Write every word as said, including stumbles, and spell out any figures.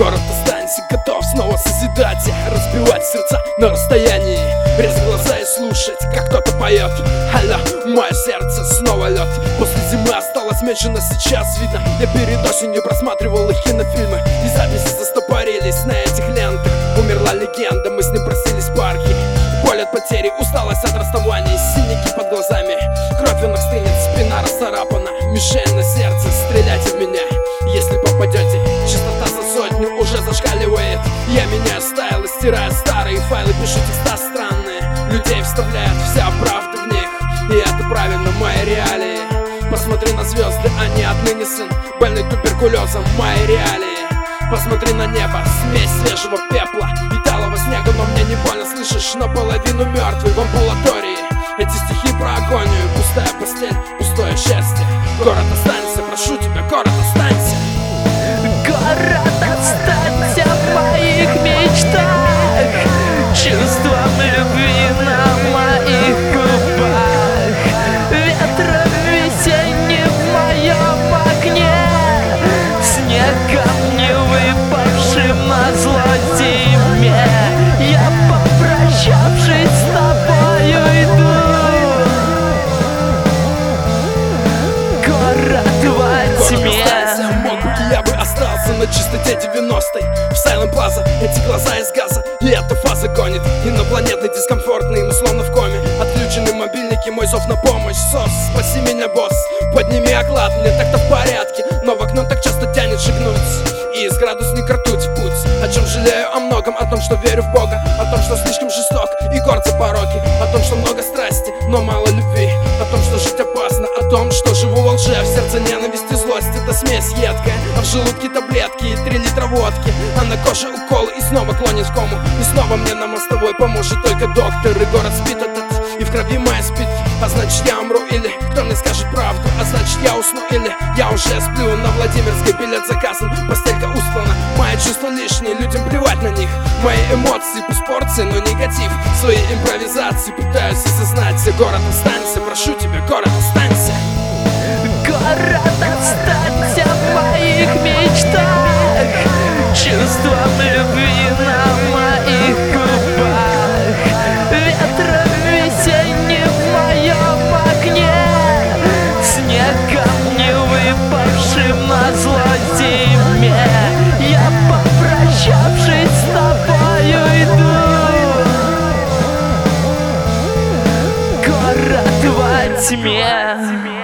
Город останься, готов снова созидать и разбивать сердца на расстоянии. Резать глаза и слушать, как кто-то поет. Алло, мое сердце снова лед. После зимы осталось меньше, но сейчас видно. Я перед осенью просматривал их кинофильмы, и записи застопорились на этих лентах. Умерла легенда, мы с ним просились в парке. Боль от потери, усталость от расставания, синяки под глазами, кровь у ног стынет, спина расцарапана. Мишень на сердце, стреляйте в меня, если попадете. Частота за сотню уже зашкаливает. Я меняю стайл и стираю старые файлы, пишу текста странные, людей вставляют вся правда в них. И это правильно, мои реалии. Посмотри на звезды, они отныне сын, больный туберкулезом, мои реалии. Посмотри на небо, смесь свежего пепла и талого снега, но мне не больно, слышишь, наполовину мертвый в амбулатории. Эти стихи про агонию, пустая постель, пустое счастье. Город останься, прошу тебя, город останься. Город останься в моих мечтах, чувством любви на моих губах, ветром весенним в моем окне, снегом не выпавшим на зло зиме. Я, попрощавшись с тобою, иду. Город во тьме. Мог бы и я бы остался на чистоте девяностой. В Silent Plaza эти глаза из газа, и эта фаза гонит. Инопланетный дискомфортный, мы словно в коме. Отключены мобильники, мой зов на помощь. Сос, спаси меня, босс, подними оклад, мне так-то в порядке, но в окно так часто тянет шагнуть. И из градусника ртуть в путь. О чем жалею? О многом, о том, что верю в Бога, о том, что слишком жесток и горд за пороки, о том, что много страсти, но мало любви, о том, что жить опасно, о том, что живу во лже, в сердце ненависть и злость. Это смесь едкая, а в желудке таблетки и три литра водки, а на коже уколы и снова клонит в кому. И снова мне на мостовой поможет только доктор. И город спит этот, и в крови моя спит. А значит я умру или кто мне скажет правду? А значит я усну или я уже сплю. На Владимирской билет заказан, постелька устлана. Мои чувства лишние, людям плевать на них. Мои эмоции пусть порции, но негатив. Свои импровизации пытаюсь осознать. Город останься, прошу тебя, город останься. Город останься в моих мечтах, чувством любви на моих губах, ветром весенним в моем окне, снегом не выпавшим на зло зиме. Я, попрощавшись с тобою, иду. Город во тьме.